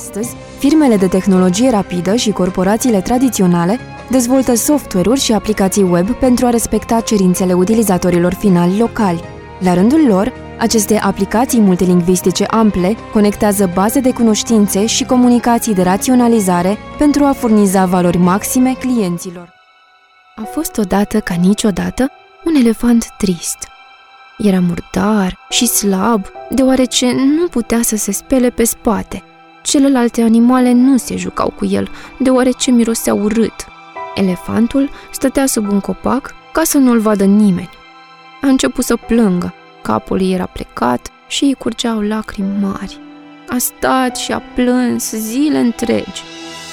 Astăzi, firmele de tehnologie rapidă și corporațiile tradiționale dezvoltă software-uri și aplicații web pentru a respecta cerințele utilizatorilor finali locali. La rândul lor, aceste aplicații multilingvistice ample conectează baze de cunoștințe și comunicații de raționalizare pentru a furniza valori maxime clienților. A fost odată ca niciodată un elefant trist. Era murdar și slab, deoarece nu putea să se spele pe spate. Celelalte animale nu se jucau cu el, deoarece mirosea urât. Elefantul stătea sub un copac ca să nu-l vadă nimeni. A început să plângă, capul ei era plecat și îi curgeau lacrimi mari. A stat și a plâns zile întregi.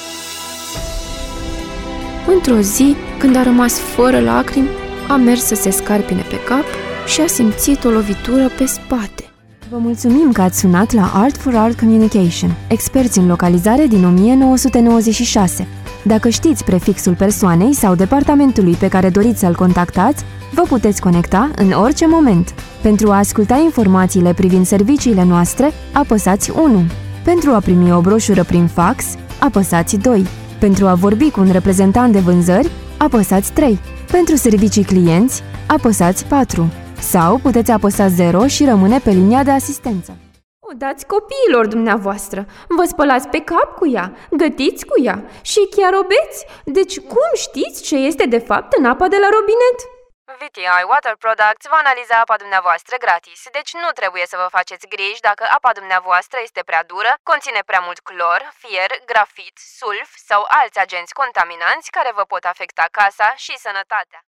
Într-o zi, când a rămas fără lacrimi, a mers să se scarpine pe cap și a simțit o lovitură pe spate. Vă mulțumim că ați sunat la Art for Art Communication, experți în localizare din 1996. Dacă știți prefixul persoanei sau departamentului pe care doriți să-l contactați, vă puteți conecta în orice moment. Pentru a asculta informațiile privind serviciile noastre, apăsați 1. Pentru a primi o broșură prin fax, apăsați 2. Pentru a vorbi cu un reprezentant de vânzări, apăsați 3. Pentru servicii clienți, apăsați 4. Sau puteți apăsa 0 și rămâne pe linia de asistență. O dați copiilor dumneavoastră, vă spălați pe cap cu ea, gătiți cu ea și chiar o beți. Deci cum știți ce este de fapt în apa de la robinet? VTI Water Products va analiza apa dumneavoastră gratis, deci nu trebuie să vă faceți griji dacă apa dumneavoastră este prea dură, conține prea mult clor, fier, grafit, sulf sau alți agenți contaminanți care vă pot afecta casa și sănătatea.